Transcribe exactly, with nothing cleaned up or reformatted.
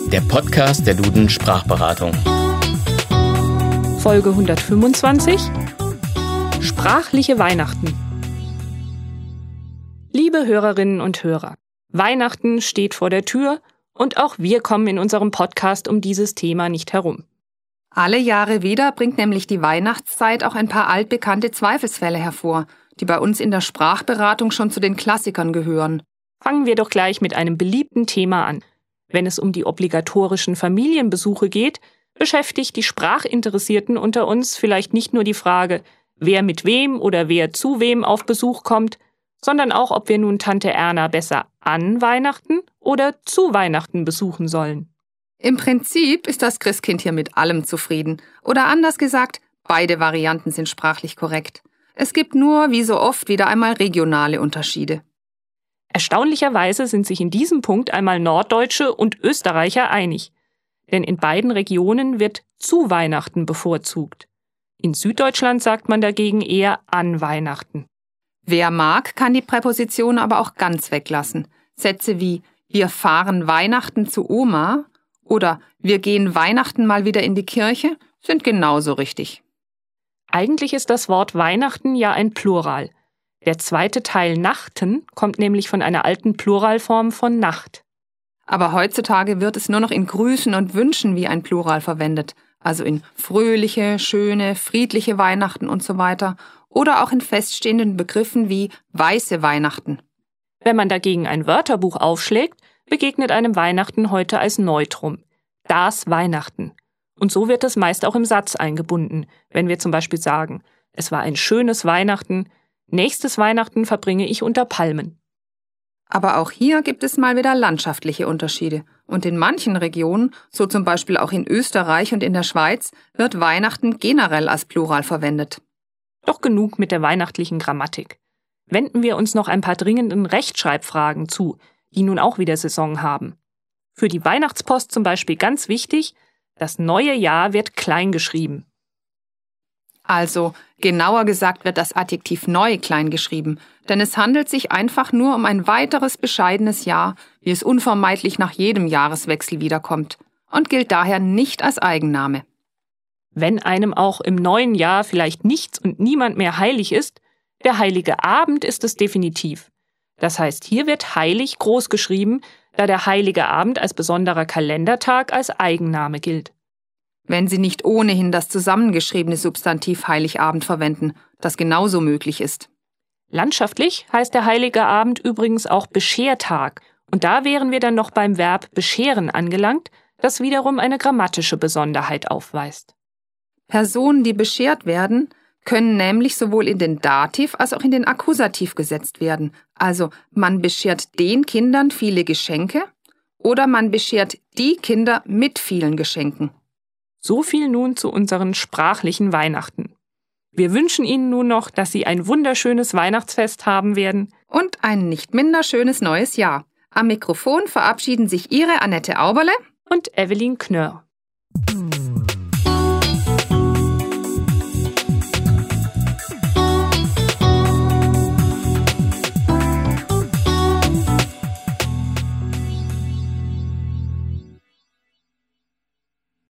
der Podcast der Duden Sprachberatung. Folge hundertfünfundzwanzig: Sprachliche Weihnachten. Liebe Hörerinnen und Hörer, Weihnachten steht vor der Tür und auch wir kommen in unserem Podcast um dieses Thema nicht herum. Alle Jahre wieder bringt nämlich die Weihnachtszeit auch ein paar altbekannte Zweifelsfälle hervor, die bei uns in der Sprachberatung schon zu den Klassikern gehören. Fangen wir doch gleich mit einem beliebten Thema an. Wenn es um die obligatorischen Familienbesuche geht, beschäftigt die Sprachinteressierten unter uns vielleicht nicht nur die Frage, wer mit wem oder wer zu wem auf Besuch kommt, sondern auch, ob wir nun Tante Erna besser an Weihnachten oder zu Weihnachten besuchen sollen. Im Prinzip ist das Christkind hier mit allem zufrieden. Oder anders gesagt, beide Varianten sind sprachlich korrekt. Es gibt nur, wie so oft, wieder einmal regionale Unterschiede. Erstaunlicherweise sind sich in diesem Punkt einmal Norddeutsche und Österreicher einig. Denn in beiden Regionen wird zu Weihnachten bevorzugt. In Süddeutschland sagt man dagegen eher an Weihnachten. Wer mag, kann die Präposition aber auch ganz weglassen. Sätze wie wir fahren Weihnachten zu Oma oder wir gehen Weihnachten mal wieder in die Kirche sind genauso richtig. Eigentlich ist das Wort Weihnachten ja ein Plural. Der zweite Teil Nachten kommt nämlich von einer alten Pluralform von Nacht. Aber heutzutage wird es nur noch in Grüßen und Wünschen wie ein Plural verwendet, also in fröhliche, schöne, friedliche Weihnachten und so weiter oder auch in feststehenden Begriffen wie weiße Weihnachten. Wenn man dagegen ein Wörterbuch aufschlägt, begegnet einem Weihnachten heute als Neutrum. Das Weihnachten. Und so wird es meist auch im Satz eingebunden, wenn wir zum Beispiel sagen, es war ein schönes Weihnachten, nächstes Weihnachten verbringe ich unter Palmen. Aber auch hier gibt es mal wieder landschaftliche Unterschiede. Und in manchen Regionen, so zum Beispiel auch in Österreich und in der Schweiz, wird Weihnachten generell als Plural verwendet. Doch genug mit der weihnachtlichen Grammatik. Wenden wir uns noch ein paar dringenden Rechtschreibfragen zu, die nun auch wieder Saison haben. Für die Weihnachtspost zum Beispiel ganz wichtig, das neue Jahr wird klein geschrieben. Also, genauer gesagt wird das Adjektiv neu klein geschrieben, denn es handelt sich einfach nur um ein weiteres bescheidenes Jahr, wie es unvermeidlich nach jedem Jahreswechsel wiederkommt und gilt daher nicht als Eigenname. Wenn einem auch im neuen Jahr vielleicht nichts und niemand mehr heilig ist, der heilige Abend ist es definitiv. Das heißt, hier wird heilig groß geschrieben, da der heilige Abend als besonderer Kalendertag als Eigenname gilt. Wenn Sie nicht ohnehin das zusammengeschriebene Substantiv Heiligabend verwenden, das genauso möglich ist. Landschaftlich heißt der heilige Abend übrigens auch Beschertag. Und da wären wir dann noch beim Verb bescheren angelangt, das wiederum eine grammatische Besonderheit aufweist. Personen, die beschert werden, können nämlich sowohl in den Dativ als auch in den Akkusativ gesetzt werden. Also man beschert den Kindern viele Geschenke oder man beschert die Kinder mit vielen Geschenken. So viel nun zu unseren sprachlichen Weihnachten. Wir wünschen Ihnen nun noch, dass Sie ein wunderschönes Weihnachtsfest haben werden. Und ein nicht minder schönes neues Jahr. Am Mikrofon verabschieden sich Ihre Annette Auberle und Evelyn Knörr.